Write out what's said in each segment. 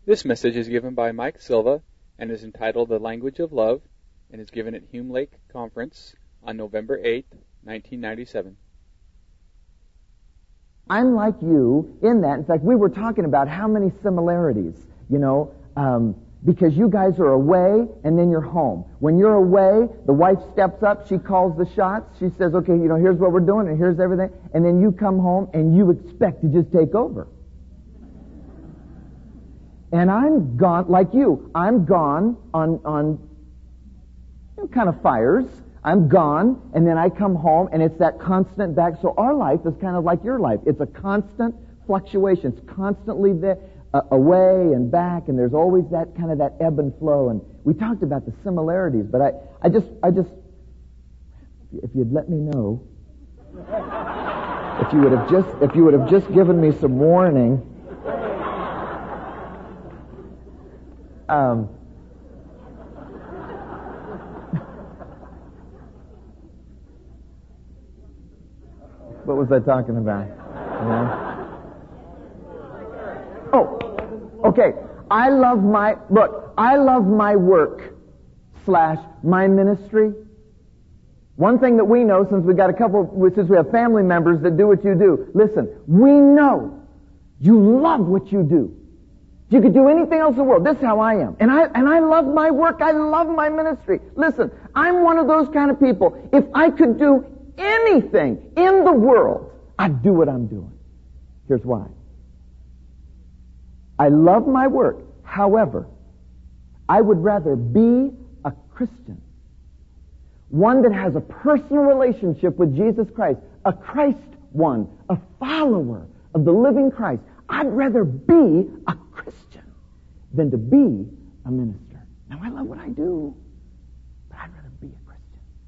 This message is given by Mike Silva and is entitled The Language of Love and is given at Hume Lake Conference on November 8, 1997. I'm like you in that. In fact, we were talking about how many similarities, because you guys are away and then you're home. When you're away, the wife steps up, she calls the shots, she says, okay, here's what we're doing and here's everything, and then you come home and you expect to just take over. And I'm gone, like you, I'm gone on kind of fires. I'm gone, and then I come home, and it's that constant back. So our life is kind of like your life. It's a constant fluctuation. It's constantly there, away and back, and there's always that kind of that ebb and flow. And we talked about the similarities, but I just, if you'd let me know, if you would have just given me some warning. What was I talking about? Oh, okay. I love my work / my ministry. One thing that we know, since we have family members that do what you do, listen, we know you love what you do. If you could do anything else in the world, this is how I am. And I love my work. I love my ministry. Listen, I'm one of those kind of people. If I could do anything in the world, I'd do what I'm doing. Here's why. I love my work. However, I would rather be a Christian, one that has a personal relationship with Jesus Christ, a Christ one, a follower of the living Christ. I'd rather be a Christian than to be a minister. Now, I love what I do, but I'd rather be a Christian.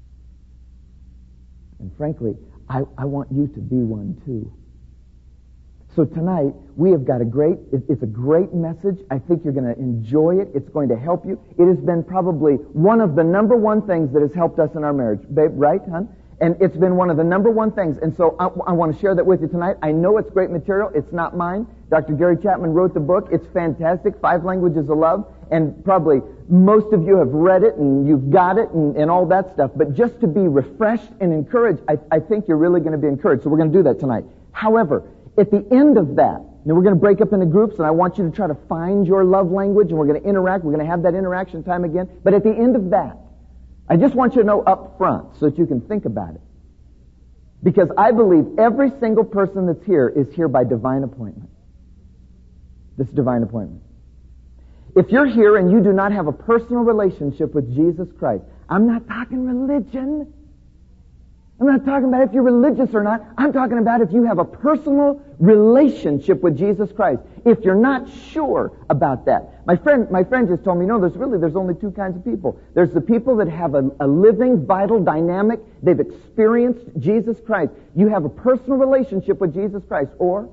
And frankly, I want you to be one too. So tonight, we have got it's a great message. I think you're going to enjoy it. It's going to help you. It has been probably one of the number one things that has helped us in our marriage. Babe, right, hon? And it's been one of the number one things. And so I want to share that with you tonight. I know it's great material. It's not mine. Dr. Gary Chapman wrote the book. It's fantastic. 5 Languages of Love. And probably most of you have read it and you've got it and all that stuff. But just to be refreshed and encouraged, I think you're really going to be encouraged. So we're going to do that tonight. However, at the end of that, now we're going to break up into groups and I want you to try to find your love language and we're going to interact. We're going to have that interaction time again. But at the end of that, I just want you to know up front so that you can think about it. Because I believe every single person that's here is here by divine appointment. This divine appointment. If you're here and you do not have a personal relationship with Jesus Christ, I'm not talking religion. I'm not talking about if you're religious or not. I'm talking about if you have a personal relationship with Jesus Christ. If you're not sure about that. My friend just told me, there's only 2 kinds of people. There's the people that have a living, vital, dynamic, they've experienced Jesus Christ. You have a personal relationship with Jesus Christ. Or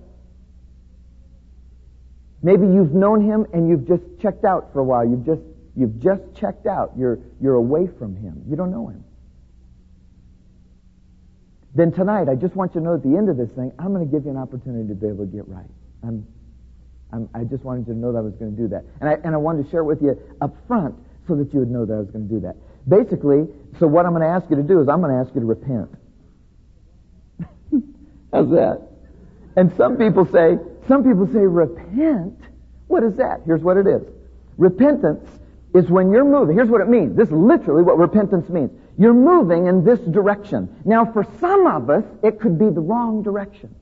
maybe you've known Him and you've just checked out for a while. You've just checked out. You're away from Him. You don't know Him. Then tonight, I just want you to know at the end of this thing, I'm going to give you an opportunity to be able to get right. I just wanted you to know that I was going to do that. And I wanted to share it with you up front so that you would know that I was going to do that. Basically, so what I'm going to ask you to do is I'm going to ask you to repent. How's that? And some people say, repent? What is that? Here's what it is. Repentance is when you're moving. Here's what it means. This is literally what repentance means. You're moving in this direction. Now, for some of us, it could be the wrong direction.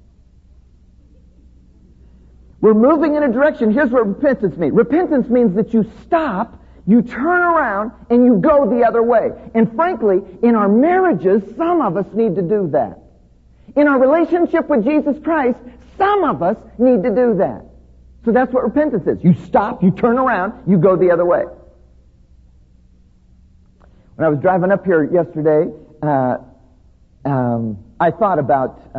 We're moving in a direction. Here's what repentance means. Repentance means that you stop, you turn around, and you go the other way. And frankly, in our marriages, some of us need to do that. In our relationship with Jesus Christ, some of us need to do that. So that's what repentance is. You stop, you turn around, you go the other way. When I was driving up here yesterday, I thought about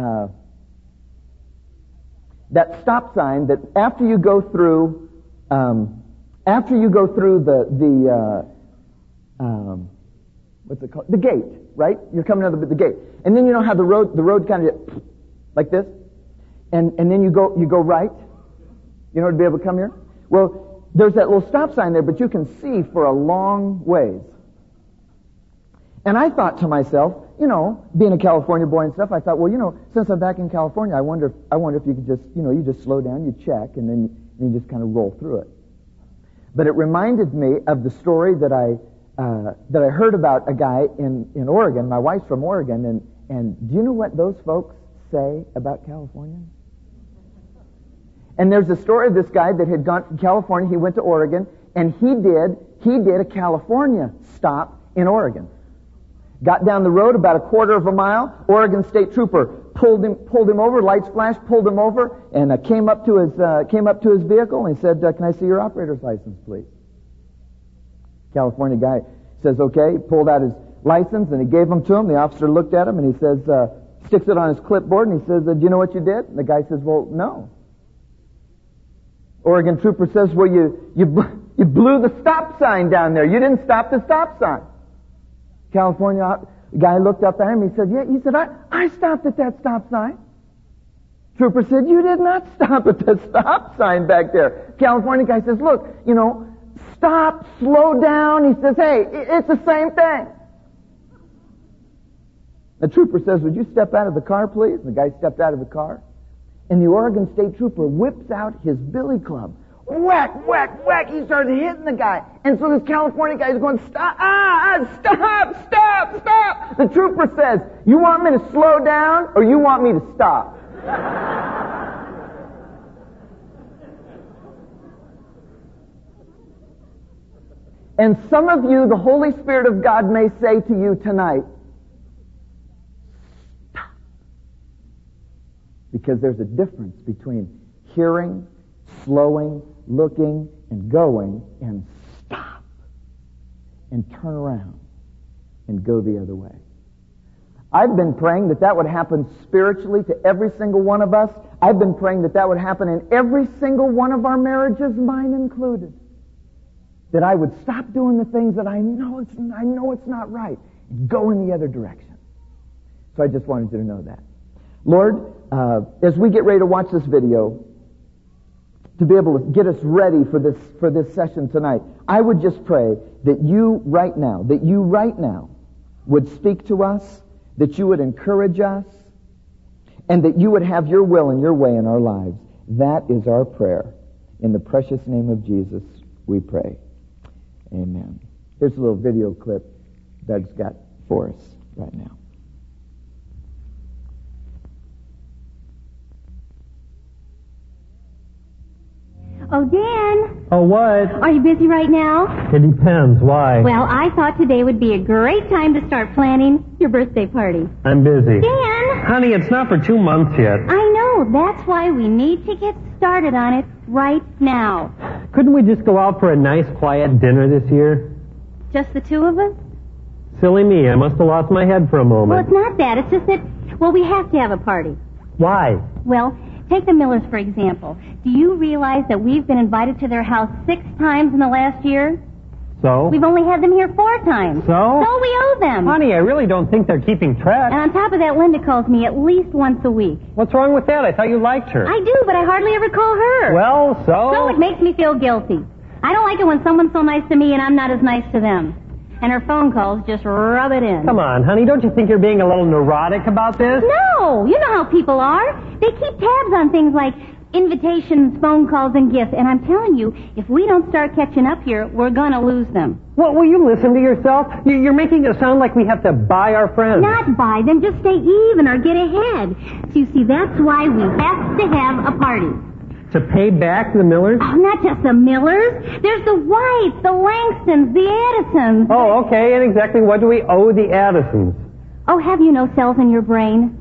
that stop sign that after you go through the what's it called? The gate, right? You're coming out of the gate, and then you know how the road kind of like this, and then you go right. You know, to be able to come here. Well, there's that little stop sign there, but you can see for a long ways. And I thought to myself, being a California boy and stuff, I thought, well, since I'm back in California, I wonder if you could just, you just slow down, you check, and then you just kind of roll through it. But it reminded me of the story that I heard about a guy in Oregon. My wife's from Oregon, and do you know what those folks say about California? And there's a story of this guy that had gone from California. He went to Oregon, and he did a California stop in Oregon. Got down the road about a quarter of a mile. Oregon State Trooper pulled him over. Lights flashed, pulled him over, and came up to his vehicle and he said, "Can I see your operator's license, please?" California guy says, "Okay." He pulled out his license and he gave him to him. The officer looked at him and he says, sticks it on his clipboard and he says, "Do you know what you did?" And the guy says, "Well, no." Oregon Trooper says, "Well, you blew the stop sign down there. You didn't stop the stop sign." California guy looked up at him. He said, "Yeah." He said, I stopped at that stop sign." Trooper said, "You did not stop at the stop sign back there." California guy says, "Look, stop, slow down." He says, "Hey, it's the same thing." The trooper says, "Would you step out of the car, please?" And the guy stepped out of the car. And the Oregon State Trooper whips out his billy club. Whack, whack, whack. He started hitting the guy. And so this California guy is going, "Stop, stop." The trooper says, "You want me to slow down or you want me to stop?" And some of you, the Holy Spirit of God may say to you tonight, stop. Because there's a difference between hearing, slowing, looking, and going, and stop. And turn around and go the other way. I've been praying that would happen spiritually to every single one of us. I've been praying that would happen in every single one of our marriages, mine included. That I would stop doing the things that I know it's not right, and go in the other direction. So I just wanted you to know that. Lord, as we get ready to watch this video, to be able to get us ready for this session tonight, I would just pray that you right now would speak to us, that you would encourage us, and that you would have your will and your way in our lives. That is our prayer. In the precious name of Jesus, we pray. Amen. Here's a little video clip Doug's got for us right now. Oh, Dan. Oh, what? Are you busy right now? It depends. Why? Well, I thought today would be a great time to start planning your birthday party. I'm busy. Dan! Honey, it's not for 2 months yet. I know. That's why we need to get started on it right now. Couldn't we just go out for a nice, quiet dinner this year? Just the two of us? Silly me. I must have lost my head for a Well, moment. it's not that. It's just that, we have to have a party. Why? Well, take the Millers, for example. Do you realize that we've been invited to their house 6 times in the last year? So? We've only had them here 4 times. So? So we owe them. Honey, I really don't think they're keeping track. And on top of that, Linda calls me at least once a week. What's wrong with that? I thought you liked her. I do, but I hardly ever call her. Well, So it makes me feel guilty. I don't like it when someone's so nice to me and I'm not as nice to them. And her phone calls just rub it in. Come on, honey. Don't you think you're being a little neurotic about this? No! You know how people are. They keep tabs on things like invitations, phone calls, and gifts. And I'm telling you, if we don't start catching up here, we're going to lose them. Well, will you listen to yourself? You're making it sound like we have to buy our friends. Not buy them, just stay even or get ahead. So you see, that's why we have to have a party. To pay back the Millers? Oh, not just the Millers. There's the Whites, the Langstons, the Addisons. Oh, okay. And exactly what do we owe the Addisons? Oh, have you no cells in your brain?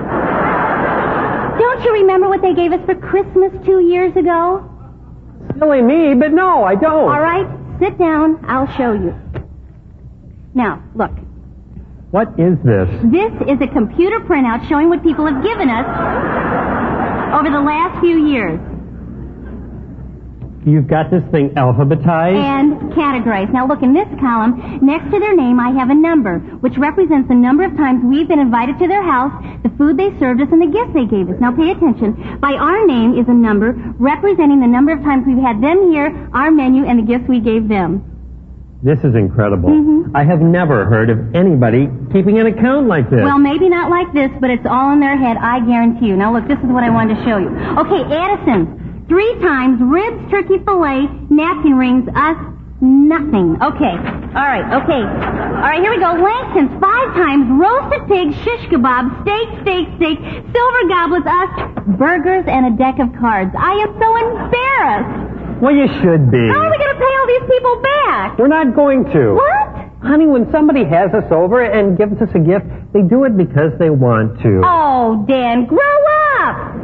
Don't you remember what they gave us for Christmas 2 years ago? Silly me, but no, I don't. All right, sit down. I'll show you. Now, look. What is this? This is a computer printout showing what people have given us over the last few years. You've got this thing alphabetized? And categorized. Now look, in this column, next to their name, I have a number, which represents the number of times we've been invited to their house, the food they served us, and the gifts they gave us. Now pay attention. By our name is a number representing the number of times we've had them here, our menu, and the gifts we gave them. This is incredible. Mm-hmm. I have never heard of anybody keeping an account like this. Well, maybe not like this, but it's all in their head, I guarantee you. Now look, this is what I wanted to show you. Okay, Addison, 3 times, ribs, turkey fillet, napkin rings, us, nothing. Okay, all right, okay. All right, here we go. Langston's 5 times, roasted pig, shish kebab, steak, silver goblets, us, burgers, and a deck of cards. I am so embarrassed. Well, you should be. How are we going to pay all these people back? We're not going to. What? Honey, when somebody has us over and gives us a gift, they do it because they want to. Oh, Dan, grow up!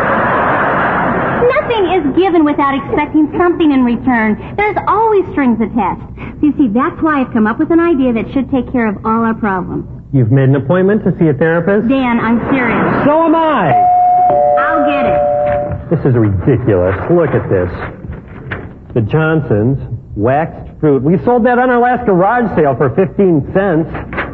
Nothing is given without expecting something in return. There's always strings attached. So you see, that's why I've come up with an idea that should take care of all our problems. You've made an appointment to see a therapist? Dan, I'm serious. So am I! I'll get it. This is ridiculous. Look at this. The Johnsons, waxed fruit. We sold that on our last garage sale for 15 cents.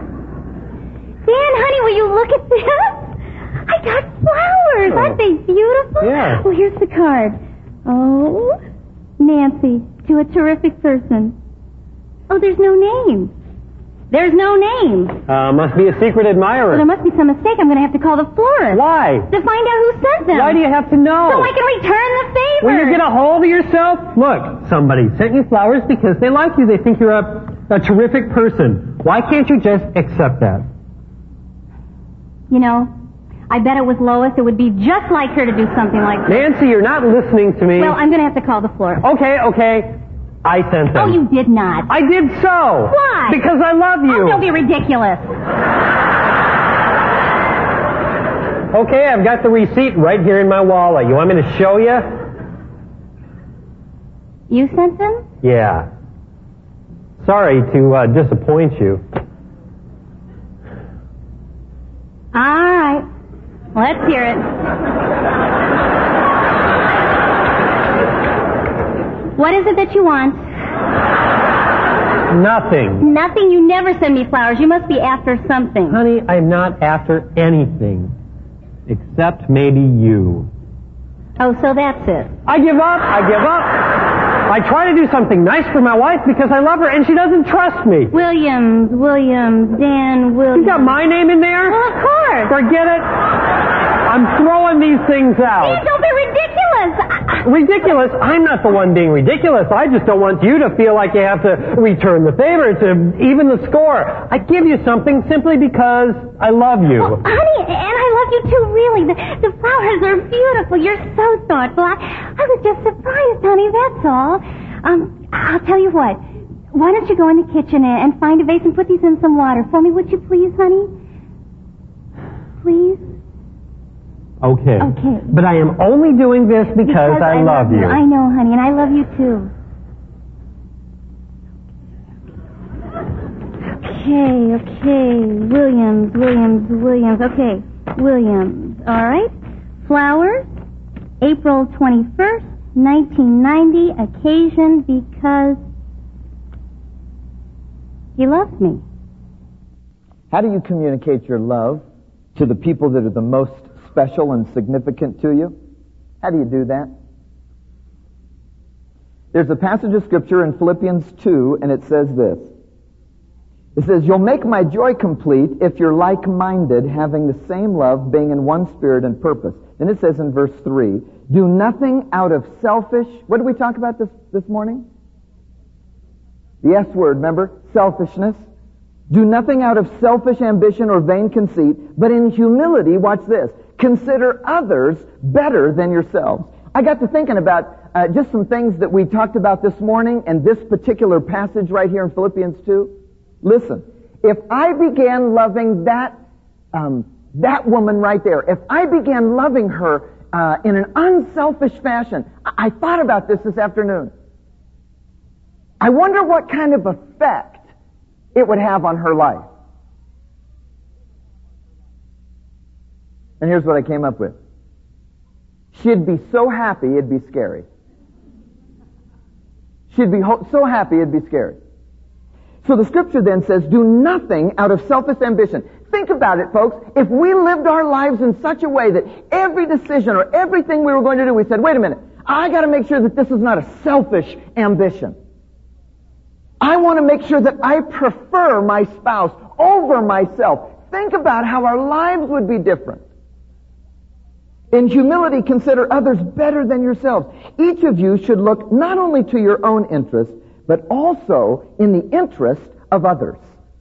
Dan, honey, will you look at this? I got flowers. Aren't they beautiful? Yeah. Well, here's the card. Oh, Nancy, to a terrific person. Oh, there's no name. There's no name. Must be a secret admirer. Well, there must be some mistake. I'm going to have to call the florist. Why? To find out who sent them. Why do you have to know? So I can return the favor. Will you get a hold of yourself? Look, somebody sent you flowers because they like you. They think you're a terrific person. Why can't you just accept that? You know, I bet it was Lois. It would be just like her to do something like that. Nancy, you're not listening to me. Well, I'm going to have to call the florist. Okay. I sent them. Oh, you did not. I did so. Why? Because I love you. Oh, don't be ridiculous. Okay, I've got the receipt right here in my wallet. You want me to show you? You sent them? Yeah. Sorry to disappoint you. All right. Let's hear it. What is it that you want? Nothing. Nothing? You never send me flowers. You must be after something. Honey, I'm not after anything. Except maybe you. Oh, so that's it. I give up. I try to do something nice for my wife because I love her and she doesn't trust me. Williams, Dan Williams. You got my name in there? Well, of course. Forget it. I'm throwing these things out. Please don't be ridiculous. Ridiculous? I'm not the one being ridiculous. I just don't want you to feel like you have to return the favor to even the score. I give you something simply because I love you. Well, honey, and I love you too, really. The flowers are beautiful. You're so thoughtful. I was just surprised, honey, that's all. I'll tell you what. Why don't you go in the kitchen and find a vase and put these in some water for me, would you please, honey? Please? Okay. But I am only doing this because I love you. I know, honey, and I love you too. Okay. Williams. Okay, Williams. All right. Flowers, April 21st, 1990. Occasion because he loves me. How do you communicate your love to the people that are the most special and significant to you? How do you do that? There's a passage of Scripture in Philippians 2, and it says this. It says, "You'll make my joy complete if you're like-minded, having the same love, being in one spirit and purpose." Then it says in verse 3, "Do nothing out of selfish..." What did we talk about this morning? The S word, remember? Selfishness. "Do nothing out of selfish ambition or vain conceit, but in humility," watch this, "consider others better than yourselves." I got to thinking about just some things that we talked about this morning and this particular passage right here in Philippians 2. Listen, if I began loving that woman right there, if I began loving her in an unselfish fashion, I thought about this afternoon. I wonder what kind of effect it would have on her life. And here's what I came up with. She'd be so happy, it'd be scary. She'd be so happy it'd be scary. So the scripture then says, do nothing out of selfish ambition. Think about it, folks. If we lived our lives in such a way that every decision or everything we were going to do, we said, wait a minute, I got to make sure that this is not a selfish ambition. I want to make sure that I prefer my spouse over myself. Think about how our lives would be different. In humility, consider others better than yourselves. Each of you should look not only to your own interest, but also in the interest of others.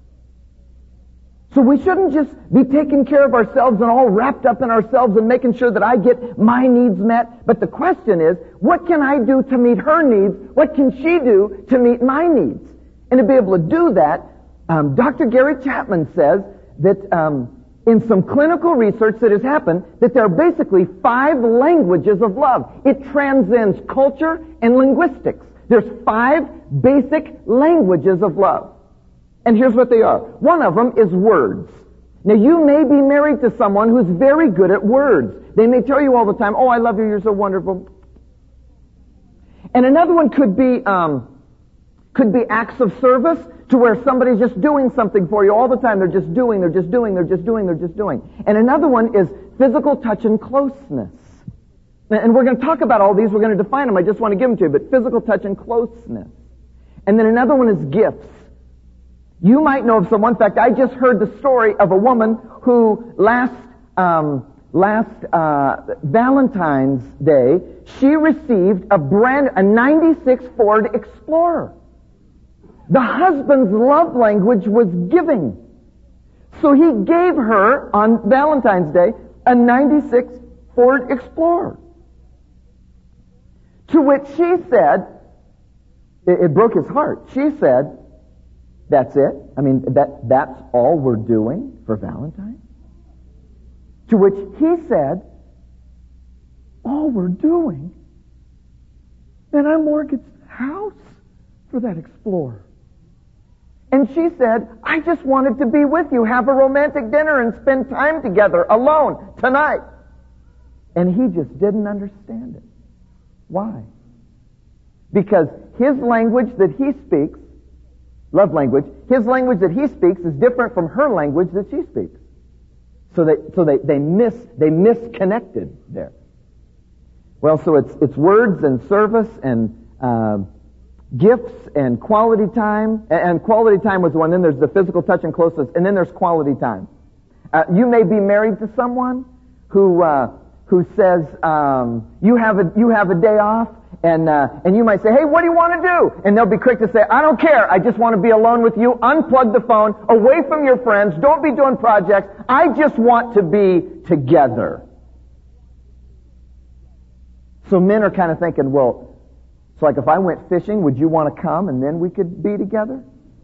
So we shouldn't just be taking care of ourselves and all wrapped up in ourselves and making sure that I get my needs met. But the question is, what can I do to meet her needs? What can she do to meet my needs? And to be able to do that, Dr. Gary Chapman says that in some clinical research that has happened, that there are basically 5 languages of love. It transcends culture and linguistics. There's 5 basic languages of love. And here's what they are. One of them is words. Now, you may be married to someone who's very good at words. They may tell you all the time, oh, I love you, you're so wonderful. And another one could be acts of service, to where somebody's just doing something for you all the time. They're just doing. And another one is physical touch and closeness. And we're going to talk about all these. We're going to define them. I just want to give them to you. But physical touch and closeness. And then another one is gifts. You might know of someone. In fact, I just heard the story of a woman who last Valentine's Day, she received a 96 Ford Explorer. The husband's love language was giving. So he gave her, on Valentine's Day, a 96 Ford Explorer. To which she said, it broke his heart. She said, that's it? I mean, that's all we're doing for Valentine's? To which he said, all we're doing? And I mortgaged the house for that Explorer. And she said, I just wanted to be with you, have a romantic dinner and spend time together alone tonight. And he just didn't understand it. Why? Because his language that he speaks, love language, his language that he speaks is different from her language that she speaks. So they misconnected there. Well, so it's words and service and gifts and quality time. And quality time was the one. Then there's the physical touch and closeness. And then there's quality time. You may be married to someone who says you have a day off, and you might say, hey, what do you want to do? And they'll be quick to say, I don't care. I just want to be alone with you. Unplug the phone, away from your friends. Don't be doing projects. I just want to be together. So men are kind of thinking, well, so like if I went fishing, would you want to come and then we could be together?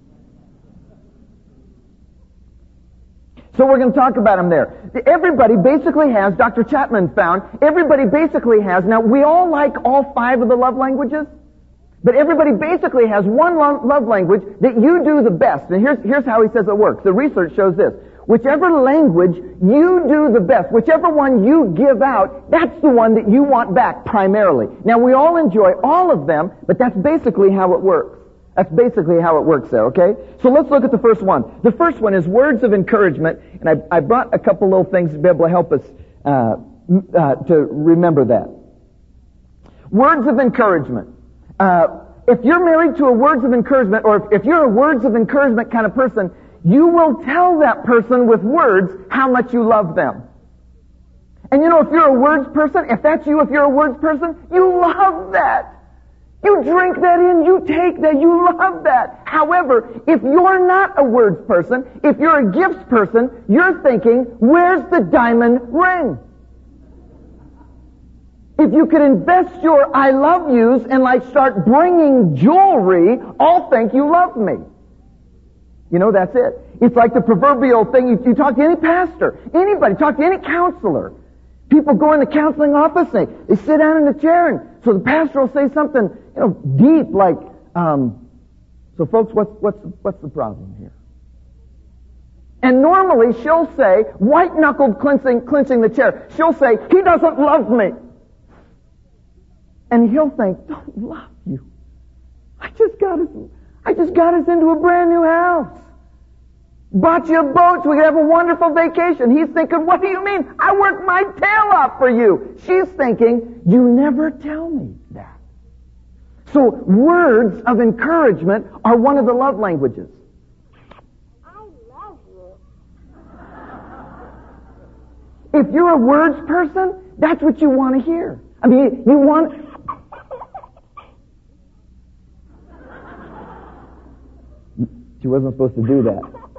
So we're going to talk about them there. Everybody basically has, Dr. Chapman found, everybody basically has, now we all like all 5 of the love languages, but everybody basically has one love language that you do the best. And here's how he says it works. The research shows this. Whichever language you do the best, whichever one you give out, that's the one that you want back primarily. Now we all enjoy all of them, but that's basically how it works. That's basically how it works there, okay? So let's look at the first one. The first one is words of encouragement, and I brought a couple little things to be able to help us to remember that. Words of encouragement. If you're married to a words of encouragement, or if you're a words of encouragement kind of person, you will tell that person with words how much you love them. And you know, if you're a words person, if that's you, if you're a words person, you love that. You drink that in, you take that, you love that. However, if you're not a words person, if you're a gifts person, you're thinking, where's the diamond ring? If you could invest your I love yous and like start bringing jewelry, I'll think you love me. You know, that's it. It's like the proverbial thing, you talk to any pastor, anybody, talk to any counselor. People go in the counseling office, they sit down in the chair, and so the pastor will say something, deep, like, so folks, what's the problem here? And normally she'll say, white-knuckled clenching the chair, she'll say, he doesn't love me. And he'll think, don't love you. I just got us into a brand new house. Bought you a boat so we could have a wonderful vacation. He's thinking, what do you mean? I worked my tail off for you. She's thinking, you never tell me that. So words of encouragement are one of the love languages. I love you. If you're a words person, that's what you want to hear. I mean, you want... She wasn't supposed to do that.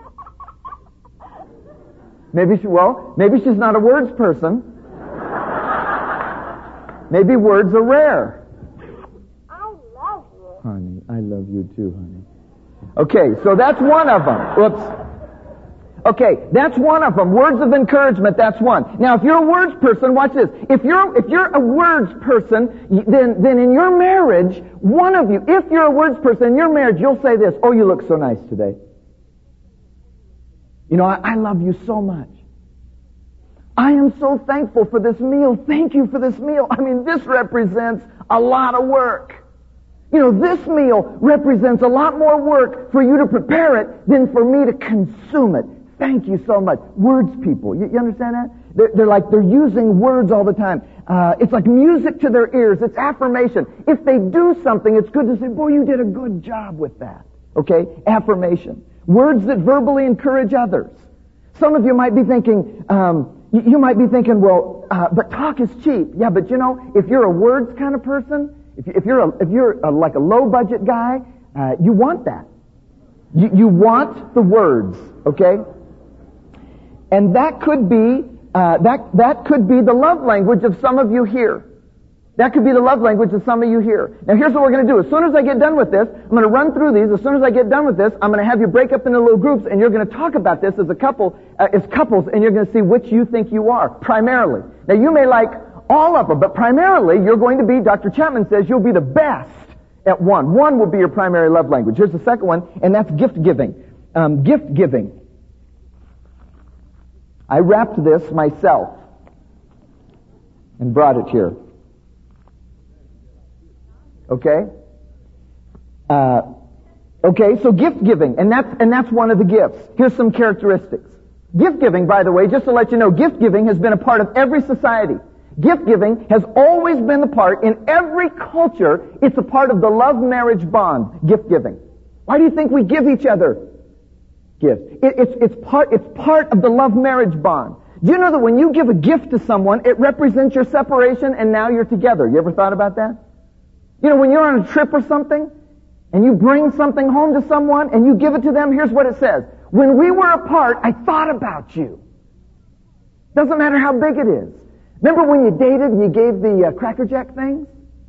Maybe she's not a words person. Maybe words are rare. I love you. Honey, I love you too, honey. Okay, so that's one of them. Whoops. Okay, that's one of them. Words of encouragement, that's one. Now, if you're a words person, watch this. If you're a words person, then in your marriage, one of you, if you're a words person in your marriage, you'll say this, oh, you look so nice today. You know, I love you so much. I am so thankful for this meal. Thank you for this meal. I mean, this represents a lot of work. You know, this meal represents a lot more work for you to prepare it than for me to consume it. Thank you so much. Words people. You understand that? They're using words all the time. It's like music to their ears. It's affirmation. If they do something, it's good to say, boy, you did a good job with that. Okay? Affirmation. Words that verbally encourage others. Some of you might be thinking, well, but talk is cheap. Yeah, but you know, if you're a words kind of person, if you're like a low budget guy, you want that. You want the words, okay? And that could be that could be the love language of some of you here. That could be the love language of some of you here. Now here's what we're going to do. As soon as I get done with this, I'm going to run through these. As soon as I get done with this, I'm going to have you break up into little groups, and you're going to talk about this as a couple, as couples, and you're going to see which you think you are, primarily. Now you may like all of them, but primarily you're going to be, Dr. Chapman says, you'll be the best at one. One will be your primary love language. Here's the second one, and that's gift giving. Gift giving. I wrapped this myself and brought it here. Okay? Okay, so gift giving, and that's one of the gifts. Here's some characteristics. Gift giving, by the way, just to let you know, gift giving has been a part of every society. Gift giving has always been the part, in every culture, it's a part of the love marriage bond, gift giving. Why do you think we give each other gifts? It's part of the love marriage bond. Do you know that when you give a gift to someone, it represents your separation and now you're together? You ever thought about that? You know, when you're on a trip or something, and you bring something home to someone, and you give it to them, here's what it says. When we were apart, I thought about you. Doesn't matter how big it is. Remember when you dated and you gave the Cracker Jack things?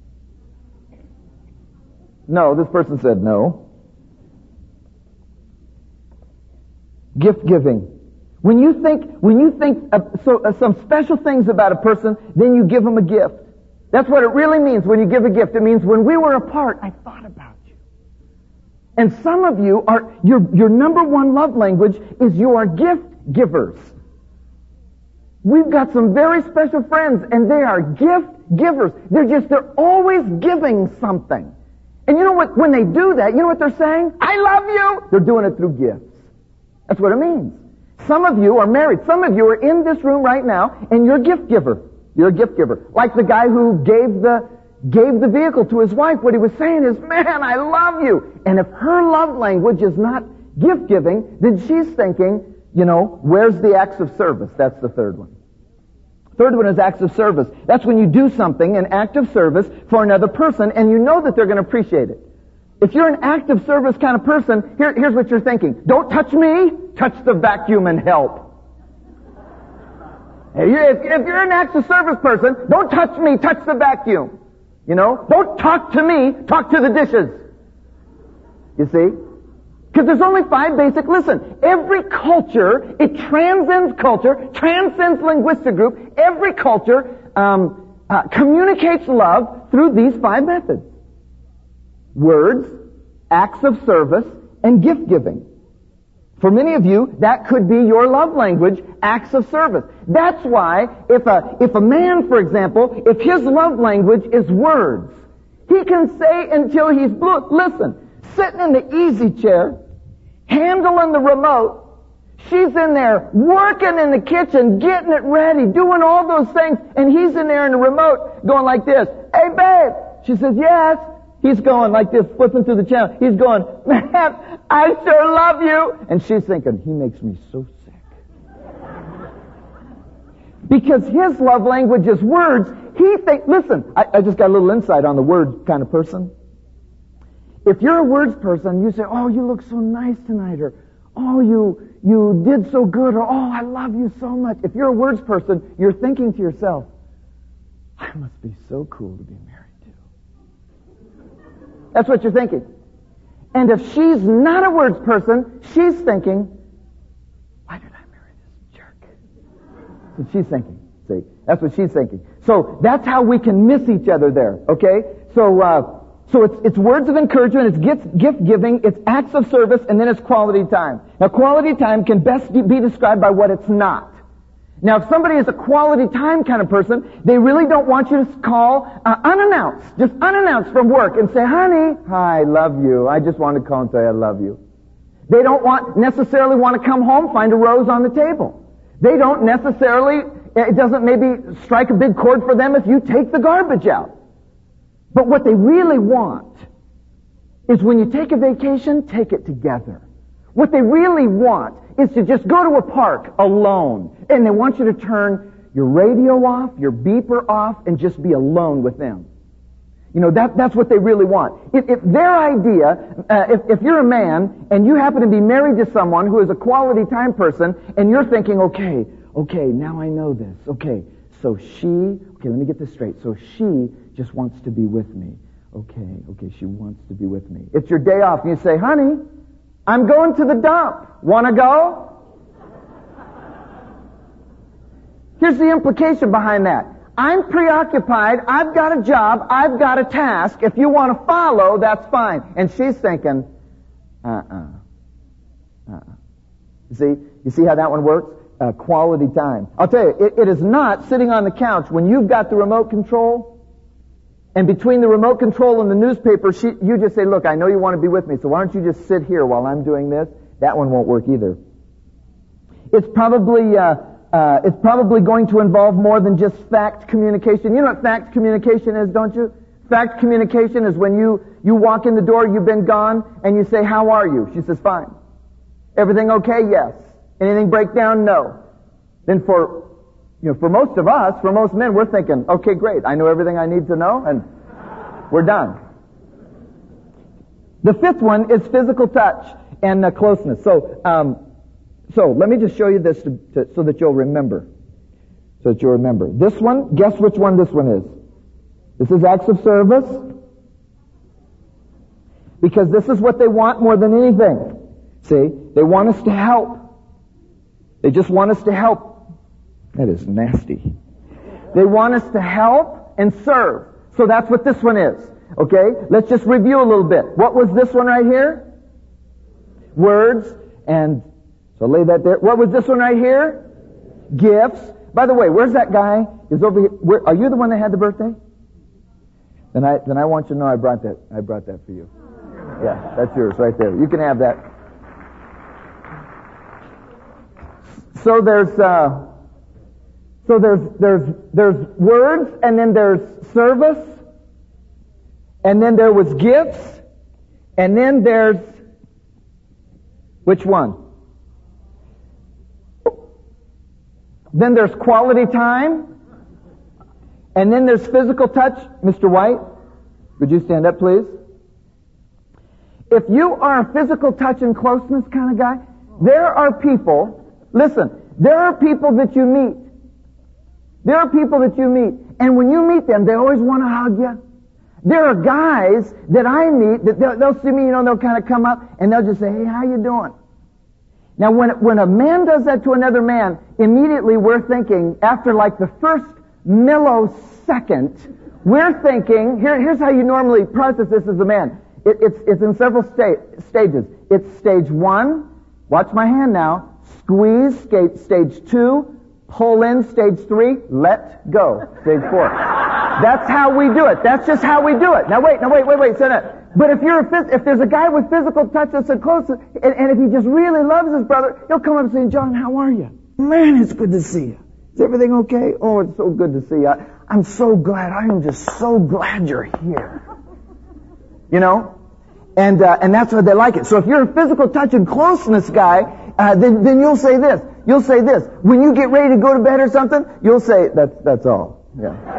No, this person said no. Gift giving. When you think some special things about a person, then you give them a gift. That's what it really means when you give a gift. It means when we were apart, I thought about you. And some of you are, your number one love language is you are gift givers. We've got some very special friends, and they are gift givers. They're always giving something. And you know what, when they do that, you know what they're saying? I love you! They're doing it through gifts. That's what it means. Some of you are married. Some of you are in this room right now, and you're a gift giver. You're a gift giver. Like the guy who gave the vehicle to his wife. What he was saying is, man, I love you. And if her love language is not gift giving, then she's thinking, you know, where's the acts of service? That's the third one. Third one is acts of service. That's when you do something, an act of service for another person, and you know that they're going to appreciate it. If you're an act of service kind of person, here's what you're thinking. Don't touch me, touch the vacuum and help. If you're an acts of service person, don't touch me, touch the vacuum. You know, don't talk to me, talk to the dishes. You see? Because there's only 5 basic, listen, every culture, it transcends culture, transcends linguistic group, every culture communicates love through these 5 methods. Words, acts of service, and gift giving. For many of you, that could be your love language, acts of service. That's why if a man, for example, if his love language is words, he can say until he's blue. Listen, sitting in the easy chair, handling the remote. She's in there working in the kitchen, getting it ready, doing all those things, and he's in there in the remote going like this. Hey, babe. She says, yes. He's going like this, flipping through the channel. He's going, man, I sure love you. And she's thinking, he makes me so sick. Because his love language is words. Listen, I just got a little insight on the words kind of person. If you're a words person, you say, oh, you look so nice tonight, or oh, you did so good, or oh, I love you so much. If you're a words person, you're thinking to yourself, I must be so cool to be married to. That's what you're thinking. And if she's not a words person, she's thinking, why did I marry this jerk? That's what she's thinking. See, that's what she's thinking. So that's how we can miss each other there, okay? So it's words of encouragement, it's gift giving, it's acts of service, and then it's quality time. Now, quality time can best be described by what it's not. Now, if somebody is a quality time kind of person, they really don't want you to call just unannounced from work and say, honey, I love you. I just want to call and say I love you. They don't necessarily want to come home, find a rose on the table. They don't necessarily, it doesn't maybe strike a big chord for them if you take the garbage out. But what they really want is when you take a vacation, take it together. What they really want is to just go to a park alone. And they want you to turn your radio off, your beeper off, and just be alone with them. You know, that's what they really want. If their idea, if you're a man and you happen to be married to someone who is a quality time person, and you're thinking, okay, now I know this. Okay, let me get this straight. So she just wants to be with me. Okay, she wants to be with me. It's your day off, and you say, honey, I'm going to the dump. Want to go? Here's the implication behind that. I'm preoccupied. I've got a job. I've got a task. If you want to follow, that's fine. And she's thinking, You see how that one works? Quality time. I'll tell you, it is not sitting on the couch when you've got the remote control, and between the remote control and the newspaper, you just say, look, I know you want to be with me, so why don't you just sit here while I'm doing this? That one won't work either. It's probably going to involve more than just fact communication. You know what fact communication is, don't you? Fact communication is when you walk in the door, you've been gone, and you say, how are you? She says, fine. Everything okay? Yes. Anything break down? No. Then for most of us, for most men, we're thinking, okay, great, I know everything I need to know, and we're done. The fifth one is physical touch and closeness. So let me just show you this so that you'll remember. This one, guess which one this one is? This is acts of service. Because this is what they want more than anything. See, they want us to help. They just want us to help. That is nasty. They want us to help and serve. So that's what this one is. Okay? Let's just review a little bit. What was this one right here? Words. And so lay that there. What was this one right here? Gifts. By the way, where's that guy? Is over here. Are you the one that had the birthday? Then I want you to know I brought that for you. Yeah, that's yours right there. You can have that. So there's words, and then there's service, and then there was gifts, and then there's which one? Then there's quality time, and then there's physical touch. Mr. White, would you stand up, please? If you are a physical touch and closeness kind of guy, there are people that you meet. There are people that you meet, and when you meet them, they always want to hug you. There are guys that I meet that they'll see me, they'll kind of come up and they'll just say, hey, how you doing? Now, when a man does that to another man, immediately we're thinking, after like the first millisecond, we're thinking, here's how you normally process this as a man. It's in several stages. It's stage 1, watch my hand now, squeeze, stage 2, pull in, stage 3, let go, stage 4. That's how we do it. That's just how we do it. Now wait, sit down. But if there's a guy with physical touch that's so close, and if he just really loves his brother, he'll come up and say, John, how are you? Man, it's good to see you. Is everything okay? Oh, it's so good to see you. I'm so glad. I am just so glad you're here. You know? And that's why they like it. So if you're a physical touch and closeness guy, then you'll say this. You'll say this. When you get ready to go to bed or something, you'll say, that's all. Yeah.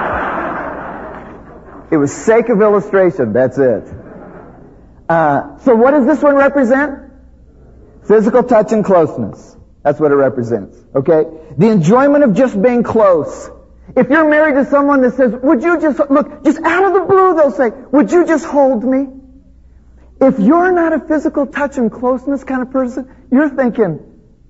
It was sake of illustration. That's it. So what does this one represent? Physical touch and closeness. That's what it represents. Okay? The enjoyment of just being close. If you're married to someone that says, would you just, look, just out of the blue they'll say, would you just hold me? If you're not a physical touch and closeness kind of person, you're thinking,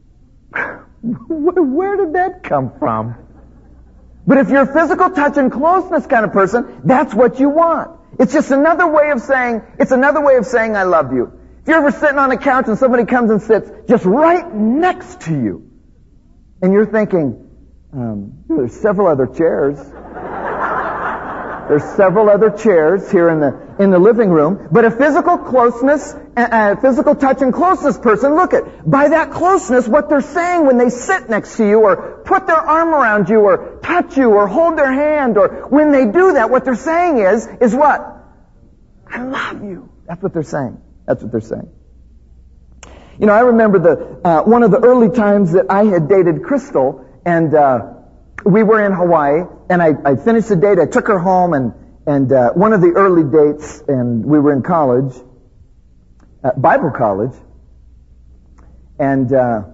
where did that come from? But if you're a physical touch and closeness kind of person, that's what you want. It's just another way of saying, I love you. If you're ever sitting on a couch and somebody comes and sits just right next to you, and you're thinking, there's several other chairs. There's several other chairs here in the living room. But a physical closeness, physical touch and closeness person, look at, by that closeness, what they're saying when they sit next to you or put their arm around you or touch you or hold their hand, or when they do that, what they're saying is what? I love you. That's what they're saying. That's what they're saying. You know, I remember one of the early times that I had dated Crystal, and we were in Hawaii, and I finished the date. I took her home, and one of the early dates, and we were in college, Bible college, and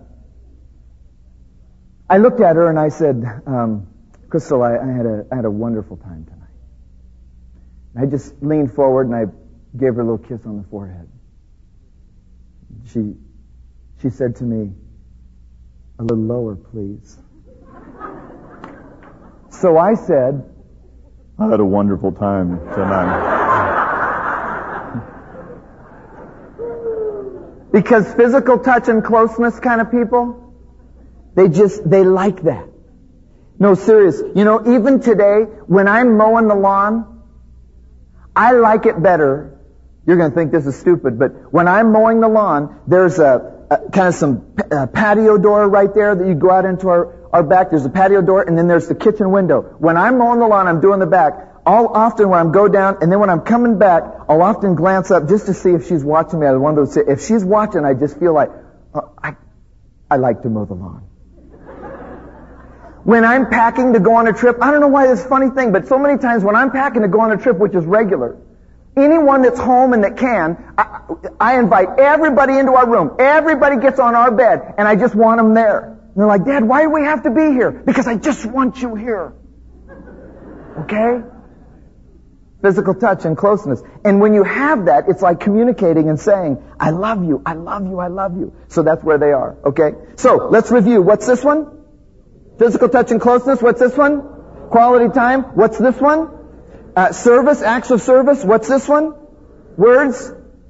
I looked at her and I said, Crystal, I had a wonderful time tonight. And I just leaned forward and I gave her a little kiss on the forehead. She said to me, a little lower, please. So I said, I had a wonderful time tonight. Because physical touch and closeness kind of people, they like that. No, serious. You know, even today, when I'm mowing the lawn, I like it better. You're going to think this is stupid, but when I'm mowing the lawn, there's kind of some patio door right there that you go out into our back. There's a patio door, and then there's the kitchen window. When I'm mowing the lawn, I'm doing the back. I'll often, when I go down, and then when I'm coming back, I'll often glance up just to see if she's watching me. I wonder if she's watching, I just feel like, I like to mow the lawn. When I'm packing to go on a trip, I don't know why this is a funny thing, but so many times when I'm packing to go on a trip, which is regular, anyone that's home and that can, I invite everybody into our room. Everybody gets on our bed, and I just want them there. And they're like, Dad, why do we have to be here? Because I just want you here. Okay? Physical touch and closeness. And when you have that, it's like communicating and saying, I love you, I love you, I love you. So that's where they are. Okay? So, let's review. What's this one? Physical touch and closeness. What's this one? Quality time. What's this one? Service, acts of service. What's this one? Words.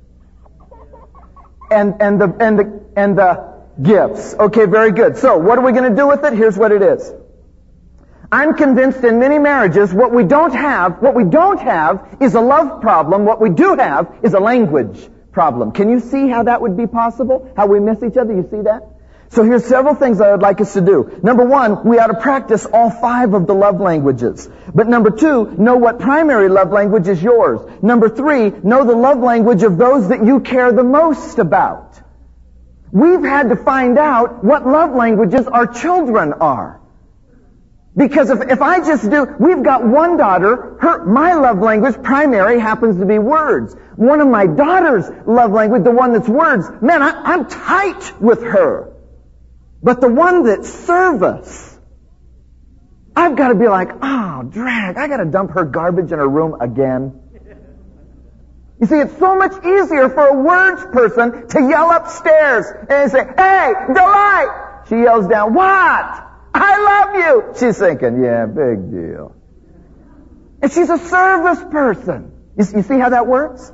And the gifts. Okay, very good. So, what are we going to do with it? Here's what it is. I'm convinced in many marriages what we don't have is a love problem. What we do have is a language problem. Can you see how that would be possible? How we miss each other? You see that? So here's several things I would like us to do. Number one, we ought to practice all 5 of the love languages. But number 2, know what primary love language is yours. Number 3, know the love language of those that you care the most about. We've had to find out what love languages our children are. Because if I just we've got one daughter, my love language primary happens to be words. One of my daughter's love language, the one that's words, man, I'm tight with her. But the one that service, I've got to be like, drag, I got to dump her garbage in her room again. You see, it's so much easier for a words person to yell upstairs and say, hey, Delight! She yells down, what? I love you! She's thinking, yeah, big deal. And she's a service person. You see how that works?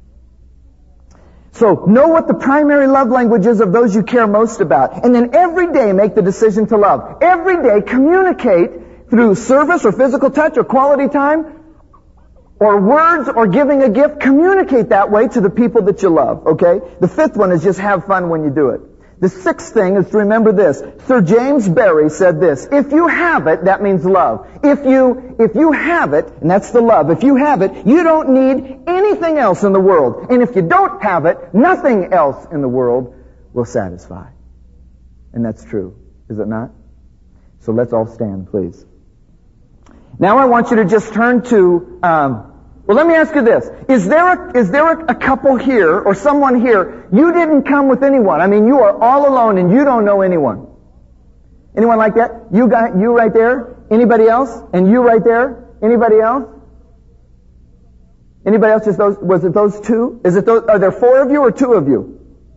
So, know what the primary love language is of those you care most about. And then every day make the decision to love. Every day communicate through service or physical touch or quality time or words or giving a gift, communicate that way to the people that you love, okay? The fifth one is just have fun when you do it. The sixth thing is to remember this. Sir James Barrie said this: if you have it, that means love. If you have it, and that's the love, if you have it, you don't need anything else in the world. And if you don't have it, nothing else in the world will satisfy. And that's true, is it not? So let's all stand, please. Now I want you to just turn to, well, let me ask you this. Is there a couple here or someone here, you didn't come with anyone? I mean, you are all alone and you don't know anyone. Anyone like that? You right there? Anybody else? And you right there? Anybody else? Anybody else? Just those? Was it those two? Are there four of you or two of you?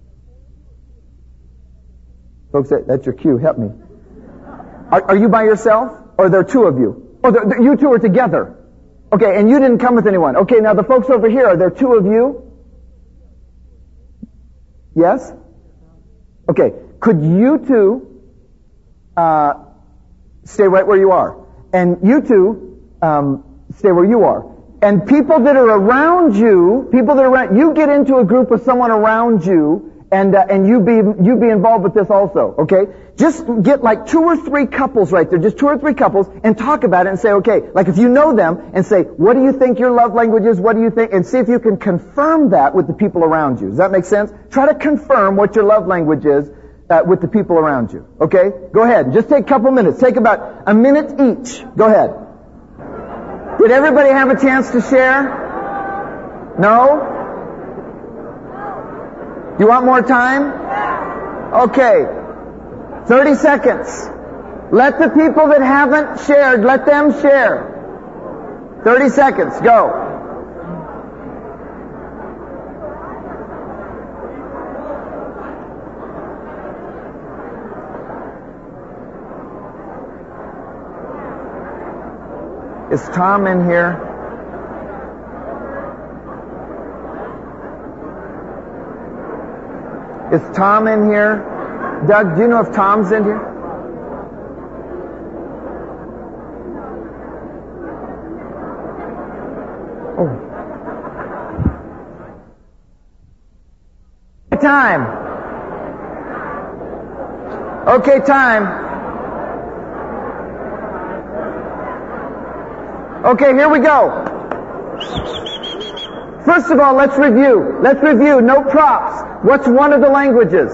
Folks, that's your cue. Help me. Are you by yourself? Or are there two of you? Oh, you two are together. Okay, and you didn't come with anyone. Okay, now the folks over here, are there two of you? Yes? Okay, could you two stay right where you are? And you two stay where you are. And people that are around you, you get into a group with someone around you, and you be involved with this also, okay? Just get like 2 or 3 couples right there, just 2 or 3 couples, and talk about it and say, okay, like if you know them, and say, what do you think your love language is? What do you think? And see if you can confirm that with the people around you. Does that make sense? Try to confirm what your love language is with the people around you, okay? Go ahead. Just take a couple minutes. Take about a minute each. Go ahead. Did everybody have a chance to share? No? Do you want more time? Okay. 30 seconds. Let the people that haven't shared, let them share. 30 seconds. Go. Is Tom in here? Is Tom in here? Doug, do you know if Tom's in here? Oh. Time. Okay, time. Okay, here we go. First of all, let's review. No props. What's one of the languages?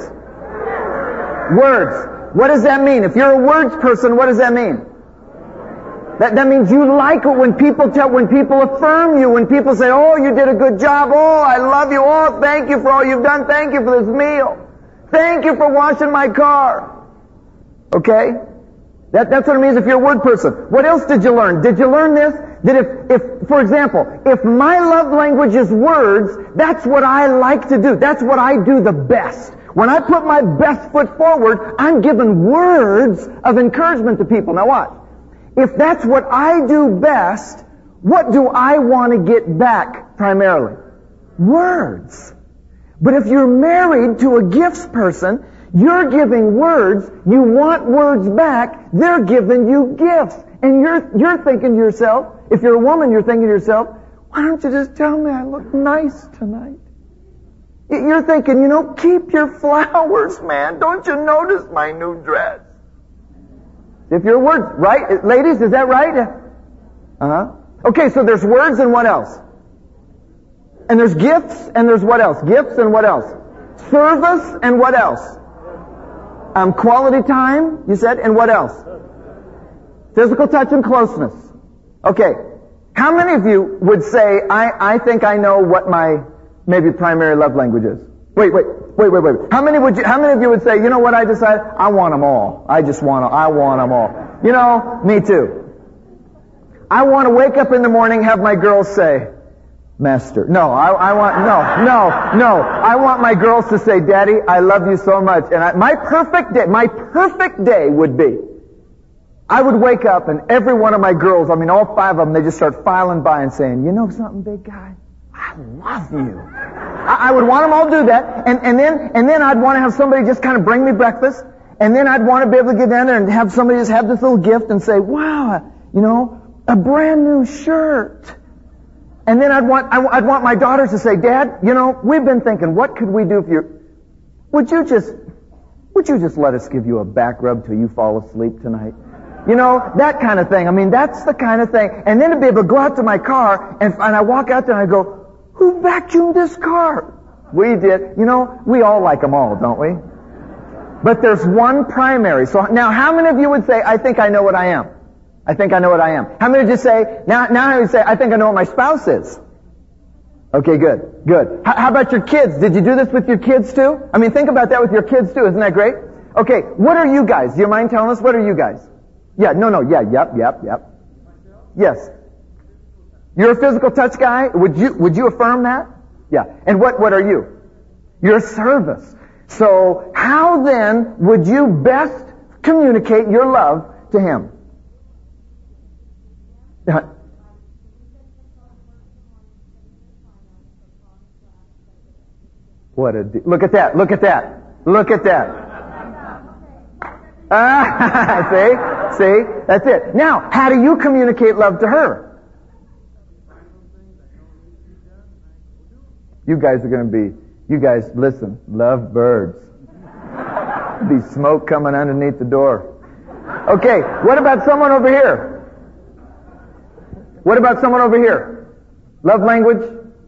Words. What does that mean? If you're a words person, what does that mean? That means you like it when people affirm you, when people say, oh, you did a good job, oh, I love you, oh, thank you for all you've done, thank you for this meal, thank you for washing my car. Okay? That's what it means if you're a word person. What else did you learn? Did you learn this? That if, for example, if my love language is words, that's what I like to do. That's what I do the best. When I put my best foot forward, I'm giving words of encouragement to people. Now watch. If that's what I do best, what do I want to get back primarily? Words. But if you're married to a gifts person, you're giving words, you want words back, they're giving you gifts. And you're thinking to yourself, if you're a woman, you're thinking to yourself, why don't you just tell me I look nice tonight? You're thinking, keep your flowers, man. Don't you notice my new dress? If your words, right? Ladies, is that right? Uh-huh. Okay, so there's words and what else? And there's gifts and there's what else? Gifts and what else? Service and what else? Quality time, you said, and what else? Physical touch and closeness. Okay. How many of you would say, I think I know what my maybe primary love language is? Wait. How many of you would say, you know what I decided? I want them all. I want them all. Me too. I want to wake up in the morning, have my girls say, Master. No, I want my girls to say, Daddy, I love you so much. And my perfect day would be, I would wake up and every one of my girls, all 5 of them, they just start filing by and saying, you know something, big guy? I love you. I would want them all to do that. And then I'd want to have somebody just kind of bring me breakfast. And then I'd want to be able to get down there and have somebody just have this little gift and say, wow, a brand new shirt. And then I'd want my daughters to say, Dad, you know, we've been thinking, what could we do for you? Would you just let us give you a back rub till you fall asleep tonight? You know, that kind of thing. I mean, that's the kind of thing. And then to be able to go out to my car, and I walk out there and I go, who vacuumed this car? We did. You know, we all like them all, don't we? But there's one primary. So now, how many of you would say, I think I know what I am? I think I know what I am. How many would you say, now I would say, I think I know what my spouse is? Okay, good, good. How about your kids? Did you do this with your kids too? I mean, think about that with your kids too. Isn't that great? Okay, what are you guys? Do you mind telling us? What are you guys? Yeah, yep. Yes. You're a physical touch guy? Would you affirm that? Yeah. And what are you? You're a service. So how then would you best communicate your love to him? Look at that. See, that's it. Now, how do you communicate love to her? You guys listen, love birds. Be smoke coming underneath the door. Okay, what about someone over here? Love language?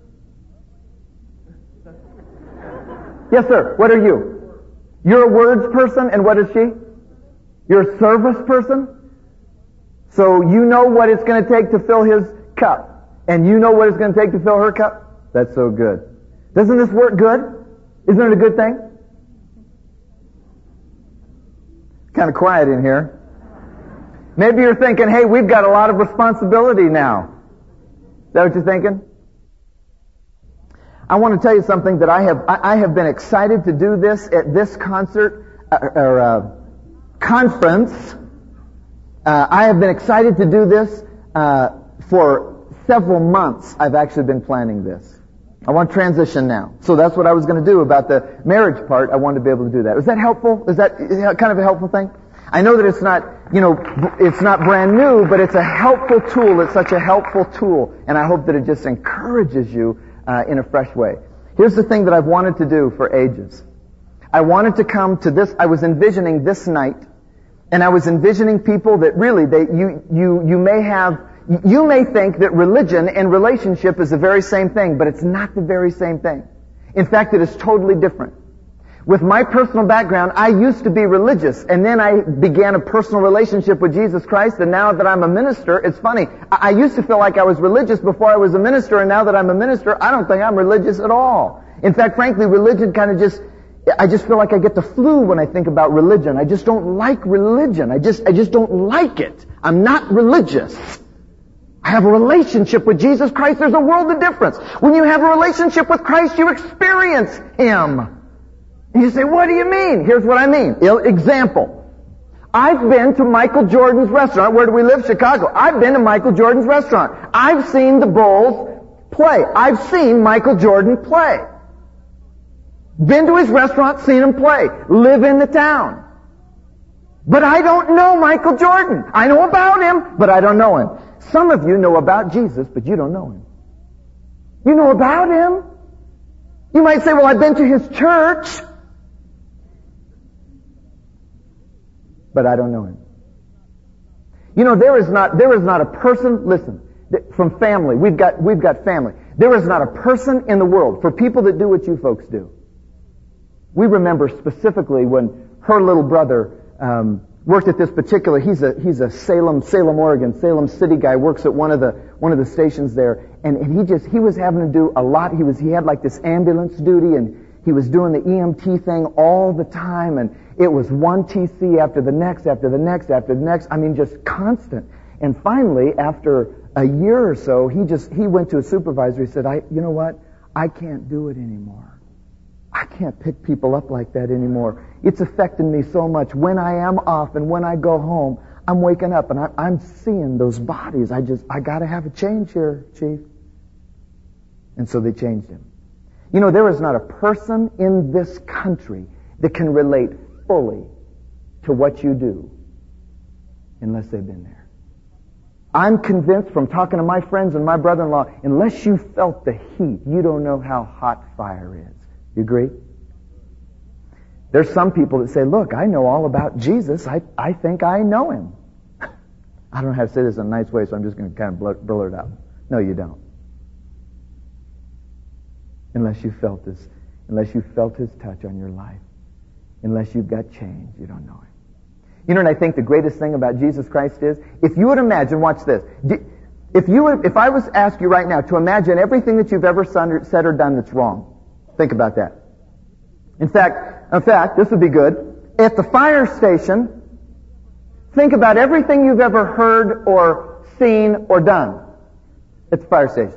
Yes, sir. What are you? You're a words person, and what is she? You're a service person? So you know what it's going to take to fill his cup, and you know what it's going to take to fill her cup? That's so good. Doesn't this work good? Isn't it a good thing? Kind of quiet in here. Maybe you're thinking, hey, we've got a lot of responsibility now. Is that what you're thinking? I want to tell you something that I have been excited to do this at this conference. I have been excited to do this for several months. I've actually been planning this. I want to transition now. So that's what I was going to do about the marriage part. I wanted to be able to do that. Is that helpful? Is that kind of a helpful thing? I know that it's not, it's not brand new, but it's a helpful tool. It's such a helpful tool. And I hope that it just encourages you in a fresh way. Here's the thing that I've wanted to do for ages. I wanted to come to this. I was envisioning this night, and I was envisioning people that really, you may think that religion and relationship is the very same thing, but it's not the very same thing. In fact, it is totally different. With my personal background, I used to be religious, and then I began a personal relationship with Jesus Christ, and now that I'm a minister, it's funny. I used to feel like I was religious before I was a minister, and now that I'm a minister, I don't think I'm religious at all. In fact, frankly, religion kind of I just feel like I get the flu when I think about religion. I just don't like religion. I just don't like it. I'm not religious. I have a relationship with Jesus Christ. There's a world of difference. When you have a relationship with Christ, you experience Him. And you say, what do you mean? Here's what I mean. Example. I've been to Michael Jordan's restaurant. Where do we live? Chicago. I've been to Michael Jordan's restaurant. I've seen the Bulls play. I've seen Michael Jordan play. Been to his restaurant, seen him play. Live in the town. But I don't know Michael Jordan. I know about him, but I don't know him. Some of you know about Jesus, but you don't know him. You know about him. You might say, well, I've been to his church, but I don't know him. You know, there is not a person, listen, from family, we've got family. There is not a person in the world, for people that do what you folks do. We remember specifically when her little brother worked at this particular, he's a Salem, Oregon, Salem City guy, works at one of the stations there, and he was having to do a lot. He had like this ambulance duty, and he was doing the EMT thing all the time, and it was one TC after the next, after the next, after the next. I mean, just constant. And finally, after a year or so, he went to a supervisor. He said, you know what? I can't do it anymore. I can't pick people up like that anymore. It's affecting me so much. When I am off and when I go home, I'm waking up and I'm seeing those bodies. I got to have a change here, Chief. And so they changed him. You know, there is not a person in this country that can relate fully to what you do unless they've been there. I'm convinced from talking to my friends and my brother-in-law, unless you felt the heat, you don't know how hot fire is. You agree? There's some people that say, look, I know all about Jesus. I think I know him. I don't know how to say this in a nice way, so I'm just going to kind of blurt it out. No, you don't. Unless you felt his touch on your life. Unless you've got changed, you don't know him. You know what I think the greatest thing about Jesus Christ is? If you would imagine, watch this. If I was to ask you right now to imagine everything that you've ever said or done that's wrong, think about that. In fact, this would be good. At the fire station, think about everything you've ever heard or seen or done at the fire station.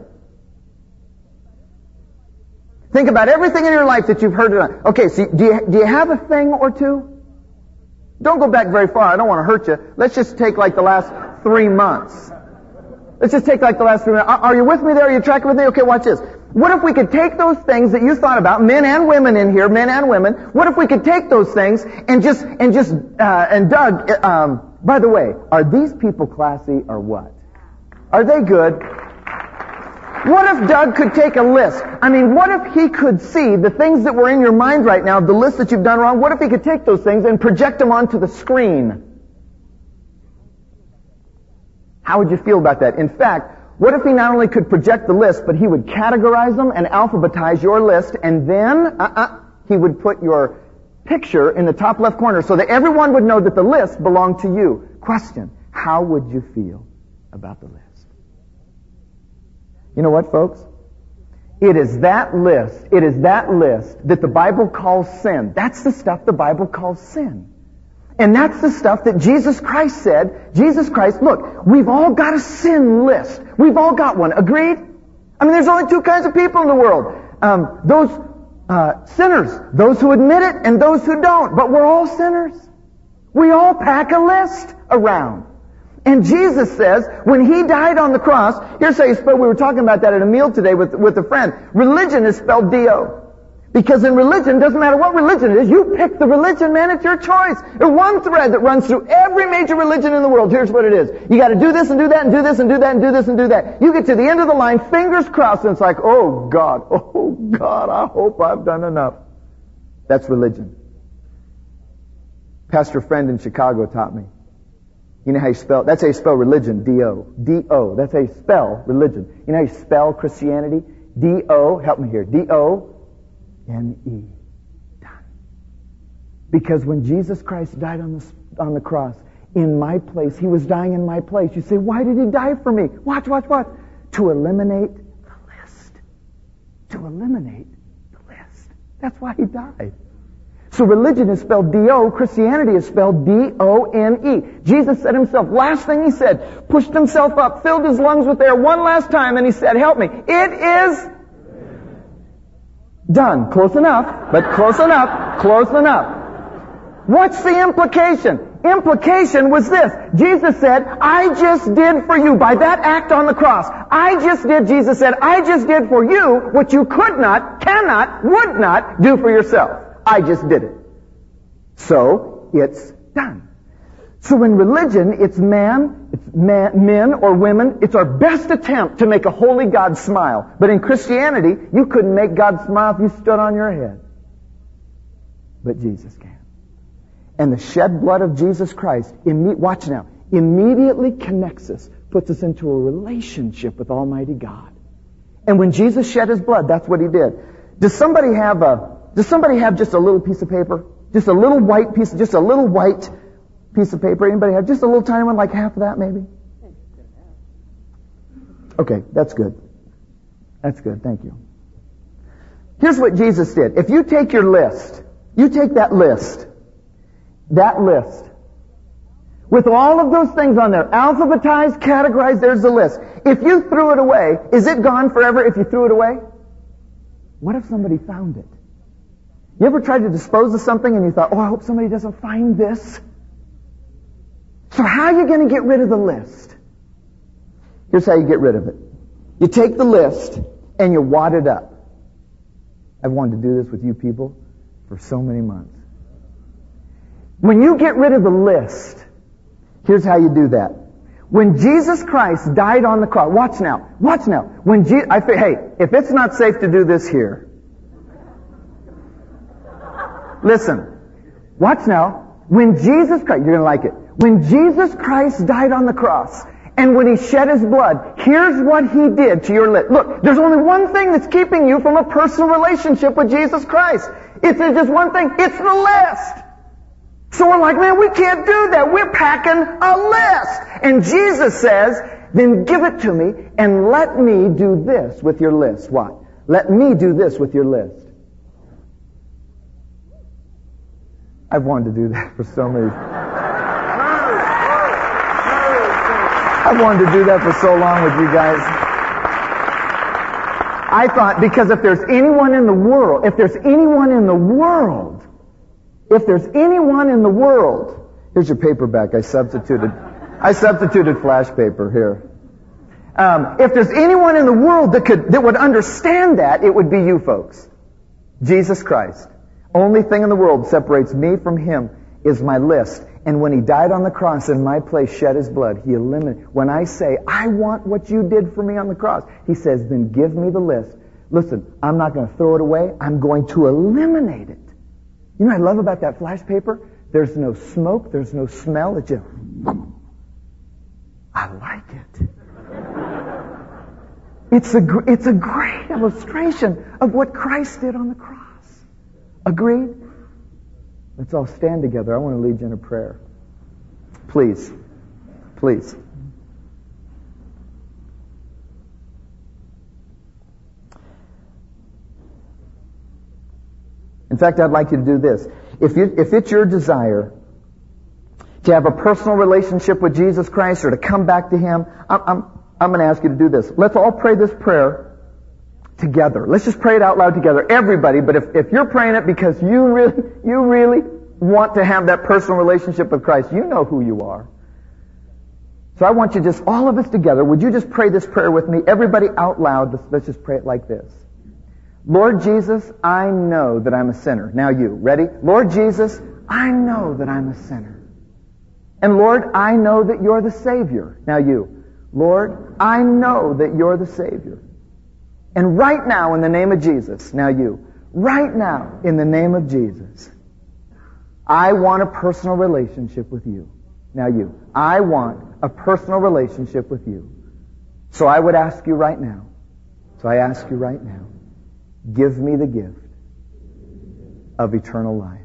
Think about everything in your life that you've heard or done. Okay, so do you have a thing or two? Don't go back very far. I don't want to hurt you. Let's just take like the last 3 months. Let's just take like the last 3 months. Are you with me there? Are you tracking with me? Okay, watch this. What if we could take those things that you thought about, men and women in here, men and women, what if we could take those things and Doug, by the way, are these people classy or what? Are they good? What if Doug could take a list? I mean, what if he could see the things that were in your mind right now, the list that you've done wrong, what if he could take those things and project them onto the screen? How would you feel about that? In fact, what if he not only could project the list, but he would categorize them and alphabetize your list, and then he would put your picture in the top left corner so that everyone would know that the list belonged to you. Question, how would you feel about the list? You know what, folks? It is that list that the Bible calls sin. That's the stuff the Bible calls sin. And that's the stuff that Jesus Christ said. Jesus Christ, look, we've all got a sin list. We've all got one. Agreed? I mean, there's only two kinds of people in the world. Those sinners, those who admit it and those who don't. But we're all sinners. We all pack a list around. And Jesus says, when He died on the cross, here's how you spell, we were talking about that at a meal today with a friend. Religion is spelled D-O. Because in religion, doesn't matter what religion it is, you pick the religion, man, it's your choice. There's one thread that runs through every major religion in the world. Here's what it is. You gotta do this and do that and do this and do that and do this and do that. You get to the end of the line, fingers crossed, and it's like, oh God, I hope I've done enough. That's religion. Pastor friend in Chicago taught me. You know how you spell, that's how you spell religion, D-O. D-O, that's how you spell religion. You know how you spell Christianity? D-O, help me here, D-O-N-E. Done. Because when Jesus Christ died on the cross, in my place, He was dying in my place. You say, why did He die for me? Watch. To eliminate the list. To eliminate the list. That's why He died. So religion is spelled D-O, Christianity is spelled D-O-N-E. Jesus said Himself, last thing He said, pushed Himself up, filled His lungs with air one last time, and He said, help me. It is done. Close enough, but close enough. What's the implication? Implication was this. Jesus said, I just did for you, by that act on the cross, Jesus said, I just did for you what you could not, cannot, would not do for yourself. I just did it. So, it's done. So in religion, it's men or women, it's our best attempt to make a holy God smile. But in Christianity, you couldn't make God smile if you stood on your head. But Jesus can. And the shed blood of Jesus Christ, watch now, immediately connects us, puts us into a relationship with Almighty God. And when Jesus shed His blood, that's what He did. Does somebody have just a little piece of paper? Just a little white piece of paper? Anybody have just a little tiny one, like half of that maybe? Okay, that's good. That's good, thank you. Here's what Jesus did. If you take your list, that list, with all of those things on there, alphabetized, categorized, there's the list. If you threw it away, is it gone forever if you threw it away? What if somebody found it? You ever tried to dispose of something and you thought, I hope somebody doesn't find this? So how are you going to get rid of the list? Here's how you get rid of it. You take the list and you wad it up. I've wanted to do this with you people for so many months. When you get rid of the list, here's how you do that. When Jesus Christ died on the cross, watch now. Hey, if it's not safe to do this here, listen, watch now. When Jesus Christ, you're going to like it. When Jesus Christ died on the cross, and when He shed His blood, here's what He did to your lips. Look, there's only one thing that's keeping you from a personal relationship with Jesus Christ. It's just one thing. It's the list. So we're like, man, we can't do that. We're packing a list. And Jesus says, then give it to me and let me do this with your list. What? Let me do this with your list. I've wanted to do that for so many. I've wanted to do that for so long with you guys. I thought, because if there's anyone in the world, here's your paperback. I substituted flash paper here. If there's anyone in the world that would understand that, it would be you folks. Jesus Christ. Only thing in the world that separates me from Him is my list. And when He died on the cross in my place, shed His blood, He eliminated. When I say, I want what you did for me on the cross, He says, then give me the list. Listen, I'm not going to throw it away. I'm going to eliminate it. You know what I love about that flash paper? There's no smoke. There's no smell. It just... I like it. It's a great illustration of what Christ did on the cross. Agreed? Let's all stand together. I want to lead you in a prayer. Please. Please. In fact, I'd like you to do this. If it's your desire to have a personal relationship with Jesus Christ or to come back to Him, I'm going to ask you to do this. Let's all pray this prayer together. Let's just pray it out loud together. Everybody, but if you're praying it because you really want to have that personal relationship with Christ, you know who you are. So I want you just, all of us together, would you just pray this prayer with me? Everybody out loud, let's just pray it like this. Lord Jesus, I know that I'm a sinner. Now you, ready? Lord Jesus, I know that I'm a sinner. And Lord, I know that you're the Savior. Now you, Lord, I know that you're the Savior. And right now, in the name of Jesus, now you, right now, in the name of Jesus, I want a personal relationship with you. Now you, I want a personal relationship with you. So I would ask you right now, give me the gift of eternal life.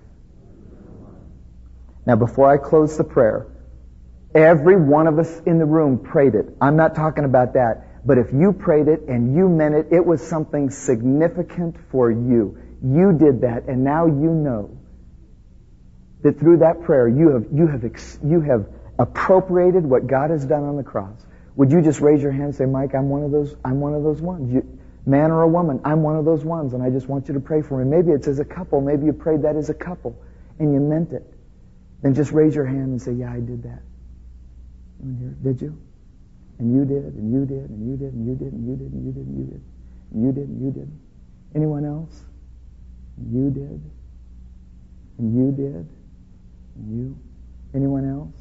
Now, before I close the prayer, every one of us in the room prayed it. I'm not talking about that. But if you prayed it and you meant it, it was something significant for you. You did that, and now you know that through that prayer you have appropriated what God has done on the cross. Would you just raise your hand and say, Mike, I'm one of those ones. Man or a woman, I'm one of those ones, and I just want you to pray for me. Maybe it's as a couple. Maybe you prayed that as a couple, and you meant it. Then just raise your hand and say, yeah, I did that. Did you? And you did, and you did, and you did, and you did, and you did, and you did, and you did, and you did, and you did. Anyone else? And you did, and you did, and you. Anyone else?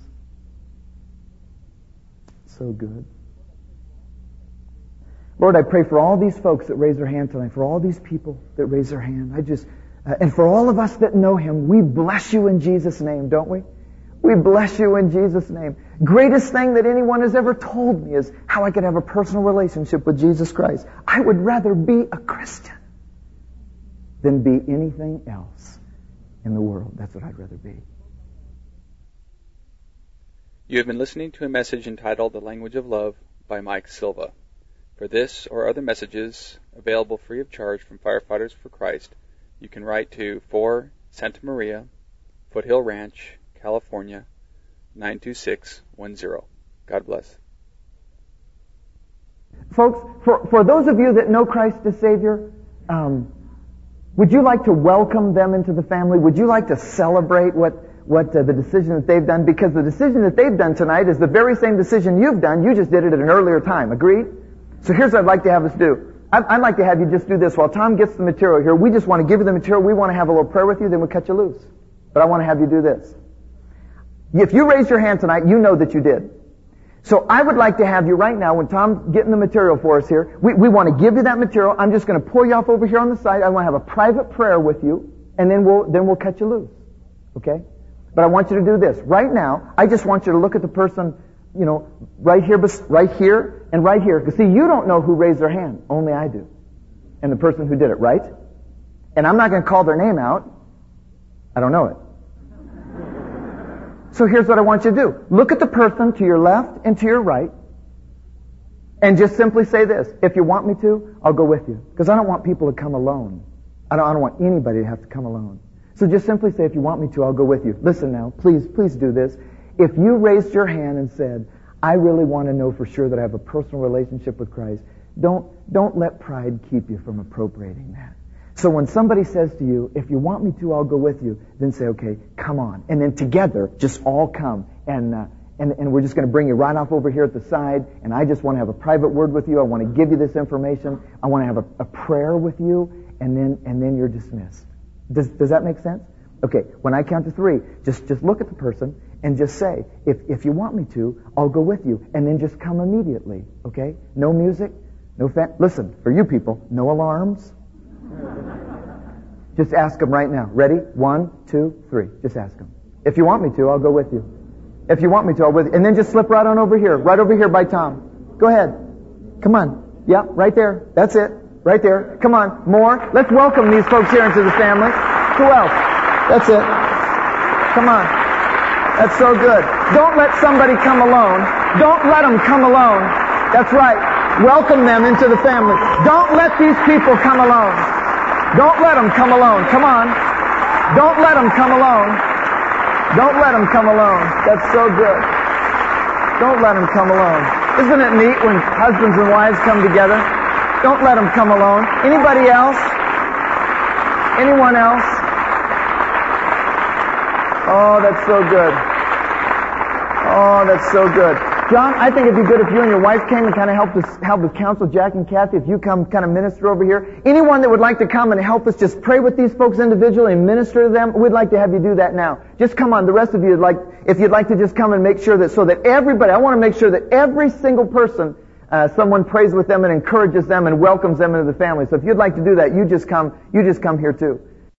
So good. Lord, I pray for all these folks that raise their hand tonight, for all these people that raise their hand. And for all of us that know Him, we bless you in Jesus' name, don't we? We bless you in Jesus' name. Greatest thing that anyone has ever told me is how I could have a personal relationship with Jesus Christ. I would rather be a Christian than be anything else in the world. That's what I'd rather be. You have been listening to a message entitled The Language of Love by Mike Silva. For this or other messages available free of charge from Firefighters for Christ, you can write to 4 Santa Maria, Foothill Ranch, California, 92610. God bless. Folks, for those of you that know Christ as Savior, would you like to welcome them into the family? Would you like to celebrate what the decision that they've done? Because the decision that they've done tonight is the very same decision you've done. You just did it at an earlier time. Agreed? So here's what I'd like to have us do. I'd like to have you just do this. While Tom gets the material here, we just want to give you the material. We want to have a little prayer with you, then we'll cut you loose. But I want to have you do this. If you raise your hand tonight, you know that you did. So I would like to have you right now, when Tom's getting the material for us here, we want to give you that material. I'm just going to pull you off over here on the side. I want to have a private prayer with you, and then we'll cut you loose. Okay? But I want you to do this. Right now, I just want you to look at the person, right here, and right here. Because see, you don't know who raised their hand. Only I do. And the person who did it, right? And I'm not going to call their name out. I don't know it. So here's what I want you to do. Look at the person to your left and to your right, and just simply say this: if you want me to, I'll go with you. Because I don't want people to come alone. I don't want anybody to have to come alone. So just simply say, if you want me to, I'll go with you. Listen now, please do this. If you raised your hand and said, I really want to know for sure that I have a personal relationship with Christ, don't let pride keep you from appropriating that. So when somebody says to you, if you want me to, I'll go with you, then say, okay, come on. And then together, just all come. And we're just going to bring you right off over here at the side. And I just want to have a private word with you. I want to give you this information. I want to have a prayer with you. And then you're dismissed. Does that make sense? Okay, when I count to 3, just look at the person and just say, if you want me to, I'll go with you. And then just come immediately. Okay? No music. Listen, for you people, no alarms. Just ask them right now. Ready? 1, 2, 3. Just ask them. If you want me to, I'll go with you. If you want me to, I'll go with you. And then just slip right on over here. Right over here by Tom. Go ahead. Come on. Yeah, right there. That's it. Right there. Come on. More. Let's welcome these folks here into the family. Who else? That's it. Come on. That's so good. Don't let somebody come alone. Don't let them come alone. That's right. Welcome them into the family. Don't let these people come alone. Don't let them come alone. Come on. Don't let them come alone. Don't let them come alone. That's so good. Don't let them come alone. Isn't it neat when husbands and wives come together? Don't let them come alone. Anybody else? Anyone else? Oh, that's so good. Oh, that's so good. John, I think it'd be good if you and your wife came and kind of help with counsel, Jack and Kathy, if you come kind of minister over here. Anyone that would like to come and help us just pray with these folks individually and minister to them, we'd like to have you do that now. Just come on. The rest of you, if you'd like to just come and make sure that, so that everybody, I want to make sure that every single person, someone prays with them and encourages them and welcomes them into the family. So if you'd like to do that, you just come here too.